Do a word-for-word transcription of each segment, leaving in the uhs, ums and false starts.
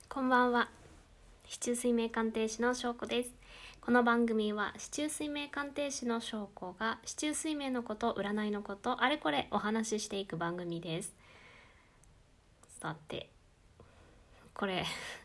こんばんは。市中水明鑑定士のしょうこです。この番組は市中水明鑑定士のしょうこが市中水明のこと、占いのこと、あれこれお話ししていく番組です。さて、これ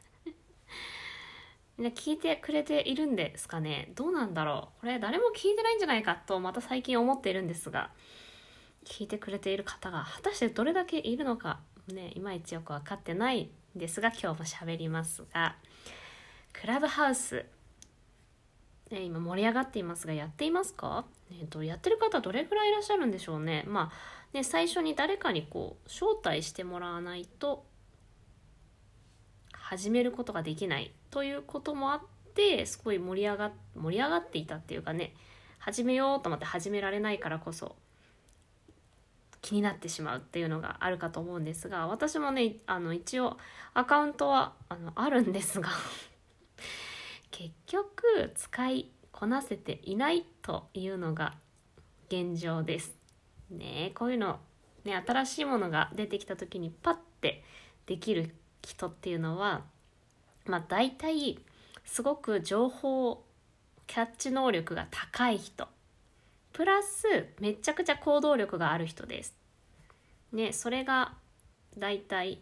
みんな聞いてくれているんですかね。どうなんだろう。これ誰も聞いてないんじゃないかとまた最近思っているんですが、聞いてくれている方が果たしてどれだけいるのかね、いまいちよく分かってないですが、今日も喋りますが、クラブハウス、ね、今盛り上がっていますが、やっていますか？えーと、やってる方どれくらいいらっしゃるんでしょうね。まあね、最初に誰かにこう招待してもらわないと始めることができないということもあって、すごい盛り上が盛り上がっていたっていうかね、始めようと思って始められないからこそ気になってしまうっていうのがあるかと思うんですが、私もね、あの一応アカウントはあのあるんですが結局使いこなせていないというのが現状ですね。こういうのね、新しいものが出てきた時にパッてできる人っていうのは、まあ大体すごく情報キャッチ能力が高い人プラスめちゃくちゃ行動力がある人ですね。それが大体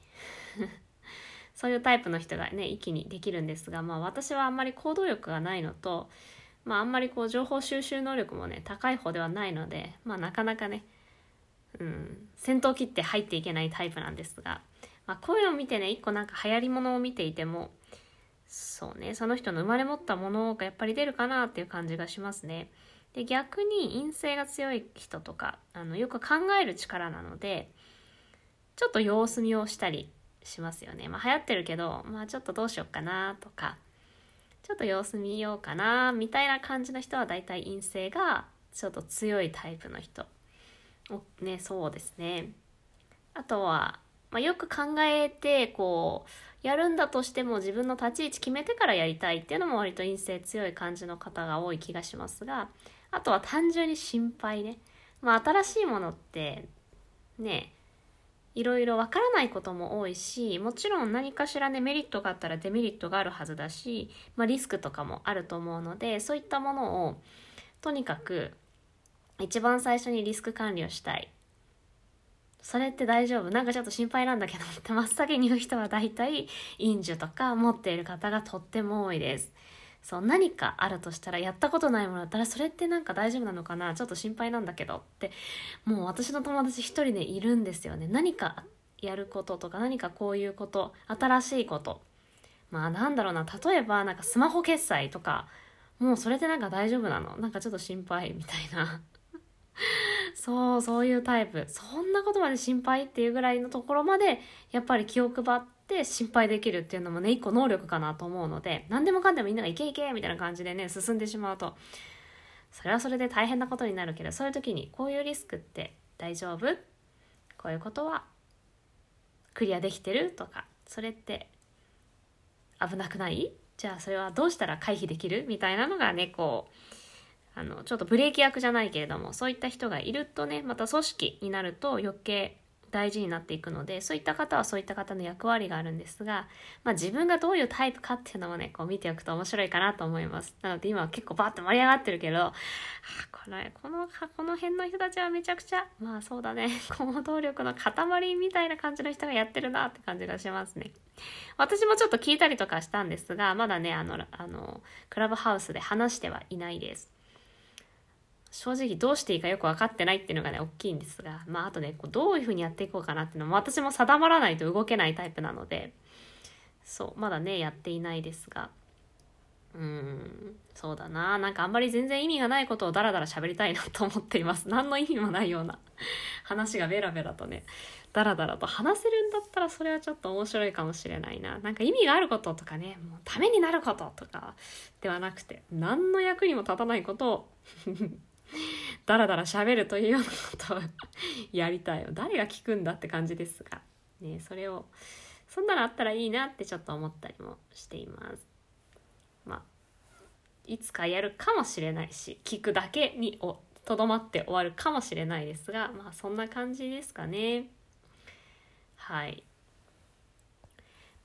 そういうタイプの人がね、一気にできるんですが、まあ私はあんまり行動力がないのと、まああんまりこう情報収集能力もね、高い方ではないので、まあなかなかね、うん、先頭切って入っていけないタイプなんですが、まあこういうのを見てね、一個なんか流行り物を見ていても、そうね、その人の生まれ持ったものがやっぱり出るかなっていう感じがしますね。で、逆に陰性が強い人とか、あのよく考える力なので、ちょっと様子見をしたりしますよね。まあ流行ってるけど、まあちょっとどうしようかなとか、ちょっと様子見ようかなみたいな感じの人はだいたい陰性がちょっと強いタイプの人。おね、そうですね。あとは、まあ、よく考えてこうやるんだとしても自分の立ち位置決めてからやりたいっていうのも割と陰性強い感じの方が多い気がしますが、あとは単純に心配ね。まあ新しいものってね、いろいろわからないことも多いし、もちろん何かしらねメリットがあったらデメリットがあるはずだし、まあ、リスクとかもあると思うので、そういったものをとにかく一番最初にリスク管理をしたい。それって大丈夫？なんかちょっと心配なんだけどって真っ先に言う人は大体陰樹とか持っている方がとっても多いです。そう、何かあるとしたら、やったことないものだったらそれってなんか大丈夫なのかな、ちょっと心配なんだけどって、もう私の友達一人でいるんですよね。何かやることとか、何かこういうこと、新しいこと、まあなんだろうな、例えばなんかスマホ決済とか、もうそれでなんか大丈夫なの？なんかちょっと心配みたいなそう、そういうタイプ。そんなことまで心配っていうぐらいのところまでやっぱり気を配って心配できるっていうのもね、一個能力かなと思うので、何でもかんでもみんながいけいけみたいな感じでね進んでしまうと、それはそれで大変なことになるけど、そういう時にこういうリスクって大丈夫？こういうことはクリアできてる？とか、それって危なくない？じゃあそれはどうしたら回避できる？みたいなのがね、こうあのちょっとブレーキ役じゃないけれども、そういった人がいるとね、また組織になると余計大事になっていくので、そういった方はそういった方の役割があるんですが、まあ自分がどういうタイプかっていうのもね、こう見ておくと面白いかなと思います。なので今は結構バーッと盛り上がってるけど、あこのこのこの辺の人たちはめちゃくちゃ、まあそうだね、行動力の塊みたいな感じの人がやってるなって感じがしますね。私もちょっと聞いたりとかしたんですが、まだね、あのあのクラブハウスで話してはいないです。正直どうしていいかよく分かってないっていうのがね大きいんですが、まああとね、こうどういう風にやっていこうかなっていうのも私も定まらないと動けないタイプなので、そうまだねやっていないですが、うーんそうだな、なんかあんまり全然意味がないことをダラダラ喋りたいなと思っています。何の意味もないような話がベラベラとねダラダラと話せるんだったら、それはちょっと面白いかもしれないな。なんか意味があることとかね、もうためになることとかではなくて、何の役にも立たないことをだらだら喋るというようなことをやりたいよ。誰が聞くんだって感じですが、ね、それをそんなのあったらいいなってちょっと思ったりもしています。まあいつかやるかもしれないし、聞くだけにとどまって終わるかもしれないですが、まあそんな感じですかね。はい。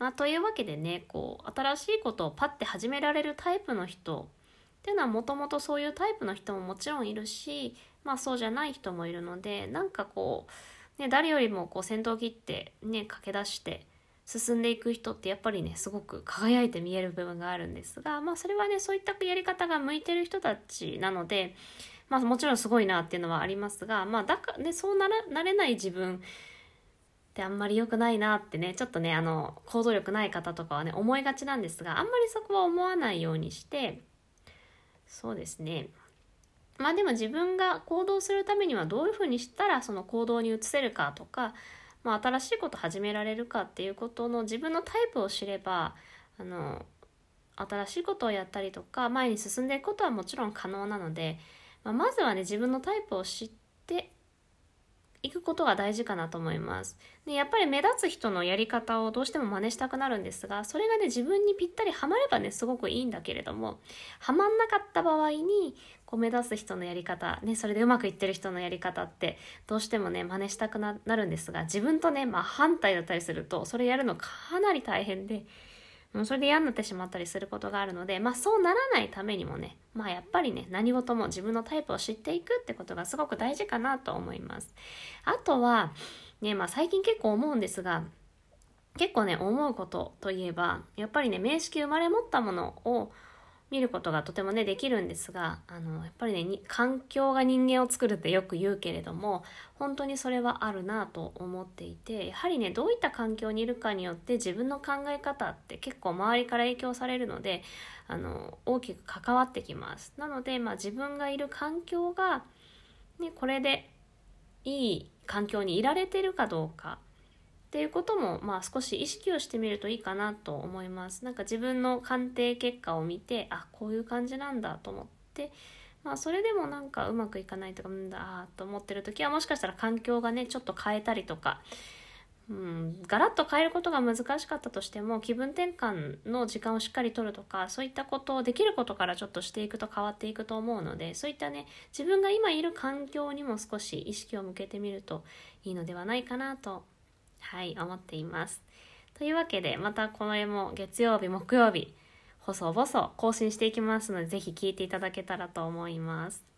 まあ、というわけでね、こう新しいことをパッて始められるタイプの人っていうのはもともとそういうタイプの人ももちろんいるし、まあそうじゃない人もいるので、なんかこう、ね、誰よりもこう先頭を切ってね、駆け出して進んでいく人ってやっぱりね、すごく輝いて見える部分があるんですが、まあそれはね、そういったやり方が向いてる人たちなので、まあもちろんすごいなっていうのはありますが、まあだからね、そうならなれない自分ってあんまり良くないなってね、ちょっとね、あの、行動力ない方とかはね、思いがちなんですが、あんまりそこは思わないようにして、そうですね。まあでも自分が行動するためにはどういうふうにしたらその行動に移せるかとか、まあ新しいこと始められるかっていうことの自分のタイプを知れば、あの、新しいことをやったりとか、前に進んでいくことはもちろん可能なので、まあ、まずはね、自分のタイプを知っていくことが大事かなと思います。で、やっぱり目立つ人のやり方をどうしても真似したくなるんですが、それがね、自分にぴったりハマればね、すごくいいんだけれども、ハマんなかった場合に、こう目立つ人のやり方、ね、それでうまくいってる人のやり方って、どうしてもね、真似したく な, なるんですが、自分とね、まあ反対だったりすると、それやるのかなり大変で、それで嫌になってしまったりすることがあるので、まあそうならないためにもね、まあやっぱりね、何事も自分のタイプを知っていくってことがすごく大事かなと思います。あとは、ね、まあ最近結構思うんですが、結構ね、思うことといえば、やっぱりね、名式生まれ持ったものを見ることがとてもね、できるんですが、あの、やっぱりね、環境が人間を作るってよく言うけれども、本当にそれはあるなと思っていて、やはりね、どういった環境にいるかによって自分の考え方って結構周りから影響されるので、あの、大きく関わってきます。なので、まあ自分がいる環境が、ね、これでいい環境にいられてるかどうか、っていうことも、まあ少し意識をしてみるといいかなと思います。なんか自分の鑑定結果を見て、あ、こういう感じなんだと思って、まあそれでもなんかうまくいかないとか、うんだと思ってる時は、もしかしたら環境がね、ちょっと変えたりとか、うん、ガラッと変えることが難しかったとしても、気分転換の時間をしっかりとるとか、そういったことをできることからちょっとしていくと変わっていくと思うので、そういったね、自分が今いる環境にも少し意識を向けてみるといいのではないかなとはい、思っています。というわけで、またこれも月曜日、木曜日、細々更新していきますので、ぜひ聞いていただけたらと思います。